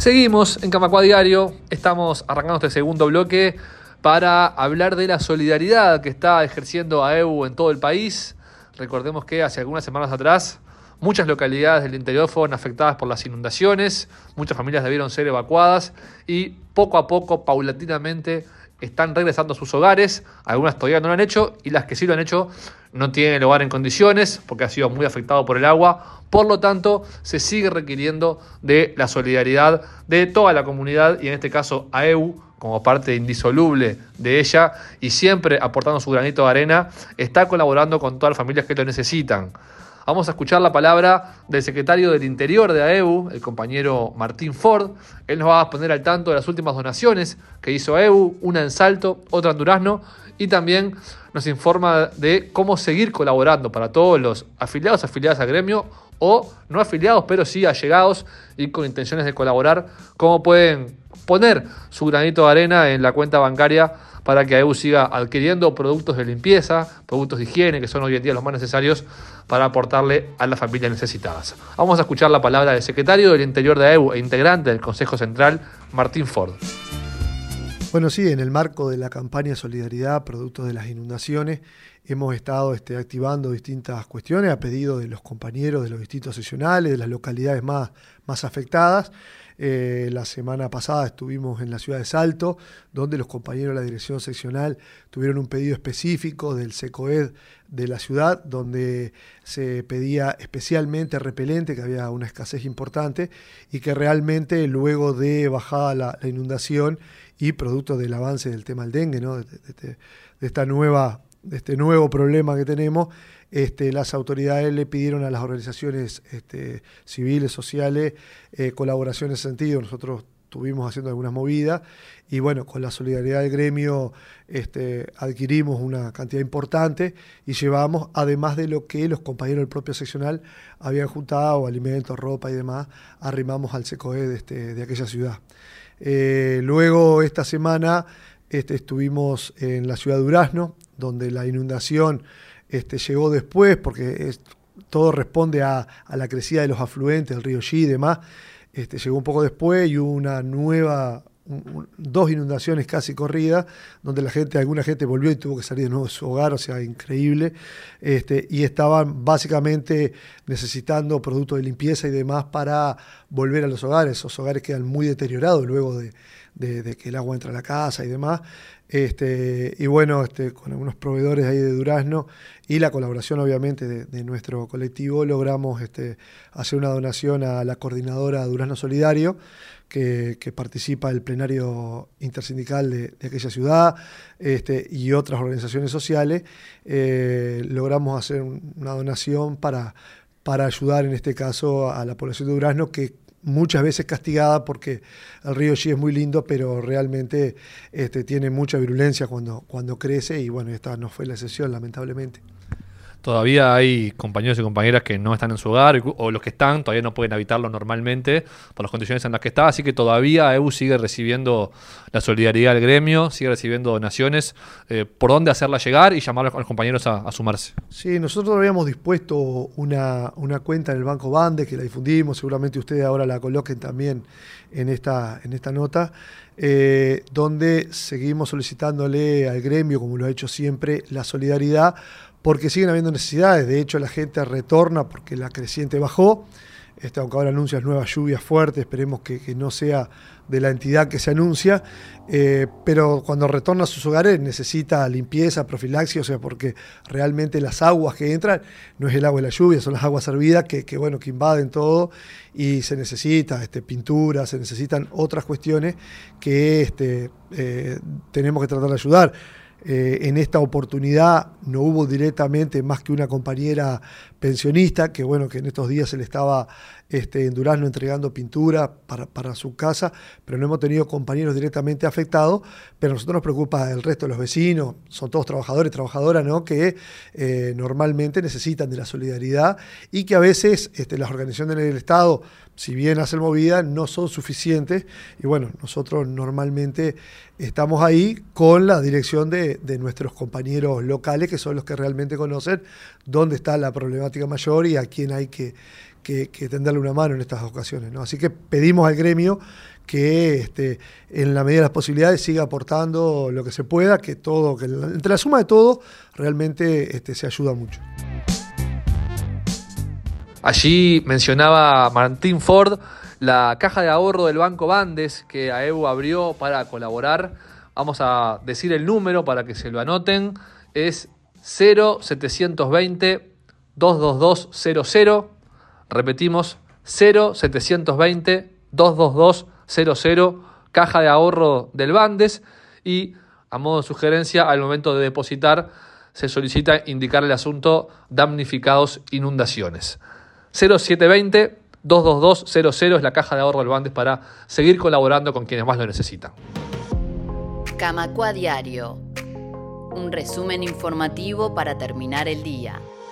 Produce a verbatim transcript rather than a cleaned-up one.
Seguimos en Camacuá Diario, estamos arrancando este segundo bloque para hablar de la solidaridad que está ejerciendo A E U en todo el país. Recordemos que hace algunas semanas atrás muchas localidades del interior fueron afectadas por las inundaciones, muchas familias debieron ser evacuadas y poco a poco, paulatinamente, están regresando a sus hogares. Algunas todavía no lo han hecho y las que sí lo han hecho no tienen el hogar en condiciones porque ha sido muy afectado por el agua. Por lo tanto, se sigue requiriendo de la solidaridad de toda la comunidad y en este caso A E U, como parte indisoluble de ella y siempre aportando su granito de arena, está colaborando con todas las familias que lo necesitan. Vamos a escuchar la palabra del secretario del Interior de A E U, el compañero Martín Ford. Él nos va a poner al tanto de las últimas donaciones que hizo A E U, una en Salto, otra en Durazno, y también nos informa de cómo seguir colaborando para todos los afiliados, afiliadas al gremio, o no afiliados, pero sí allegados y con intenciones de colaborar, cómo pueden poner su granito de arena en la cuenta bancaria para que A E U siga adquiriendo productos de limpieza, productos de higiene, que son hoy en día los más necesarios para aportarle a las familias necesitadas. Vamos a escuchar la palabra del secretario del Interior de A E U e integrante del Consejo Central, Martín Ford. Bueno, sí, en el marco de la campaña Solidaridad, producto de las inundaciones, hemos estado este, activando distintas cuestiones a pedido de los compañeros de los distintos seccionales, de las localidades más, más afectadas. Eh, la semana pasada estuvimos en la ciudad de Salto, donde los compañeros de la dirección seccional tuvieron un pedido específico del SECOED de la ciudad, donde se pedía especialmente repelente, que había una escasez importante, y que realmente luego de bajada la, la inundación y producto del avance del tema del dengue, ¿no? de, de, de, de esta nueva, de este nuevo problema que tenemos, Este, las autoridades le pidieron a las organizaciones este, civiles, sociales, eh, colaboración en ese sentido. Nosotros estuvimos haciendo algunas movidas y bueno, con la solidaridad del gremio este, adquirimos una cantidad importante y llevamos, además de lo que los compañeros del propio seccional habían juntado, alimentos, ropa y demás, arrimamos al SECOED de, este, de aquella ciudad. Eh, luego esta semana este, estuvimos en la ciudad de Durazno, donde la inundación Este, llegó después porque es, todo responde a, a la crecida de los afluentes, el río Xi y demás. Este, llegó un poco después y hubo una nueva, un, un, dos inundaciones casi corridas, donde la gente, alguna gente volvió y tuvo que salir de nuevo de su hogar, o sea, increíble. Este, y estaban básicamente necesitando productos de limpieza y demás para volver a los hogares. Esos hogares quedan muy deteriorados luego de, de, de que el agua entra a la casa y demás. Este, y bueno, este, con algunos proveedores ahí de Durazno y la colaboración obviamente de, de nuestro colectivo logramos este, hacer una donación a la coordinadora Durazno Solidario que, que participa del plenario intersindical de, de aquella ciudad este, y otras organizaciones sociales. Eh, logramos hacer una donación para, para ayudar en este caso a la población de Durazno, que muchas veces castigada porque el río Xi es muy lindo, pero realmente este, tiene mucha virulencia cuando, cuando crece y bueno, esta no fue la excepción, lamentablemente. Todavía hay compañeros y compañeras que no están en su hogar o los que están todavía no pueden habitarlo normalmente por las condiciones en las que está, así que todavía A E U sigue recibiendo la solidaridad del gremio, sigue recibiendo donaciones. Eh, ¿Por dónde hacerla llegar y llamar a los compañeros a, a sumarse? Sí, nosotros habíamos dispuesto una, una cuenta en el Banco Bandes que la difundimos, seguramente ustedes ahora la coloquen también en esta, en esta nota, eh, donde seguimos solicitándole al gremio, como lo ha hecho siempre, la solidaridad, porque siguen habiendo necesidades. De hecho, la gente retorna porque la creciente bajó, este, aunque ahora anuncian nuevas lluvias fuertes, esperemos que, que no sea de la entidad que se anuncia, eh, pero cuando retorna a sus hogares necesita limpieza, profilaxis, o sea, porque realmente las aguas que entran no es el agua de la lluvia, son las aguas hervidas que, que, bueno, que invaden todo y se necesita este, pintura, se necesitan otras cuestiones que este, eh, tenemos que tratar de ayudar. Eh, en esta oportunidad no hubo directamente más que una compañera pensionista, que bueno, que en estos días se le estaba este, en Durazno entregando pintura para, para su casa, pero no hemos tenido compañeros directamente afectados, pero a nosotros nos preocupa el resto de los vecinos, son todos trabajadores, trabajadoras, ¿no? que eh, normalmente necesitan de la solidaridad y que a veces este, las organizaciones del Estado, si bien hacen movidas, no son suficientes y bueno, nosotros normalmente estamos ahí con la dirección de, de nuestros compañeros locales, que son los que realmente conocen dónde está la problemática mayor y a quién hay que, que, que tenderle una mano en estas ocasiones, ¿no? Así que pedimos al gremio que este, en la medida de las posibilidades siga aportando lo que se pueda, que todo, que entre la suma de todo realmente este, se ayuda mucho. Allí mencionaba Martín Ford la caja de ahorro del Banco Bandes que A E U abrió para colaborar. Vamos a decir el número para que se lo anoten. Es cero setecientos veinte, doscientos veintidós cero cero. Repetimos, cero setecientos veinte, doscientos veintidós cero cero, caja de ahorro del Bandes. Y a modo de sugerencia, al momento de depositar, se solicita indicar el asunto damnificados inundaciones. cero setecientos veinte, doscientos veintidós cero cero es la caja de ahorro del Bandes para seguir colaborando con quienes más lo necesitan. Camacua Diario. Un resumen informativo para terminar el día.